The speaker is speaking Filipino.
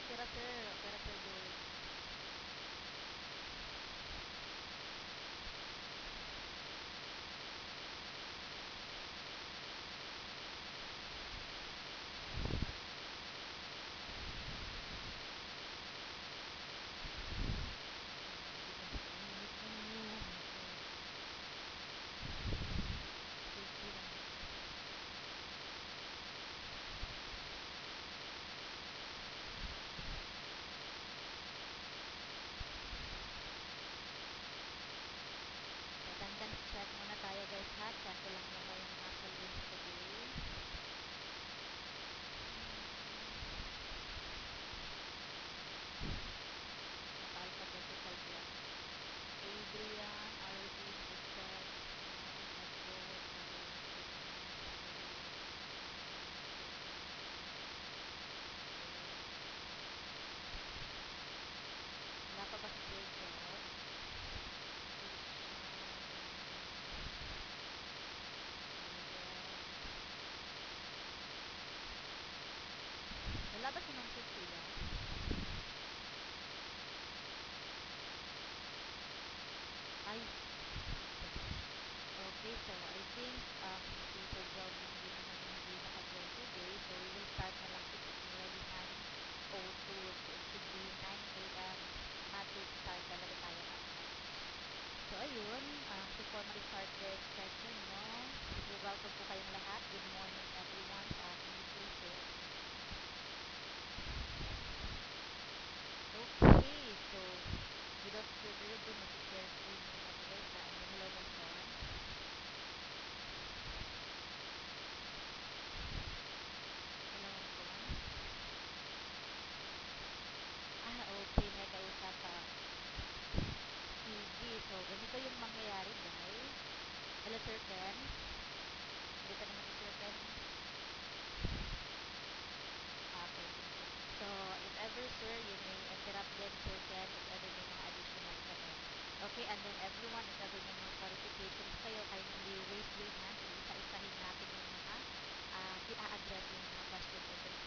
Okay ra sir, good. Begin sa init ng iyong ngiti. Silky naman. So, attendance check muna tayo guys ha. Check ko lang muna yung muscle wins today. Naka-alphabetical block. Adrian, Arvin, Ethan, Sean, Edward, Carlos, Celine, Sherry, Christine, Kevin, Jeff, Aaron. Wala pa ba si Sir Jeff? Trisha, Denise, Mariel. Wala ba si Ma'am Sophia? Ay, okay, so I think si Sir Johnny hindi naka-join today. So we will start na lang since it's already 9:02. So it should be 9 a.m. matric start talaga tayo kaagad. So ayun, to formally start this session, no? Welcome po kayong lahat. Good morning everyone sa ating weekly sales meeting. Okay, so without further ado, mag-share screen muna ko guys ha. And then hello Bonson. Hello Bonson. Ah, okay, may kausap pa. Sige, so ganito yung mangyayari guys. Hello Sir Ken. Andito naman si Sir Ken. Okay, sige sir. So, if ever sir, you may interrupt then Sir Ken if ever may mga additional comment. Okay, and then everyone, if ever may mga clarifications kayo, kindly raise your hands and isa-isahin natin yung mga i-address yung mga questions or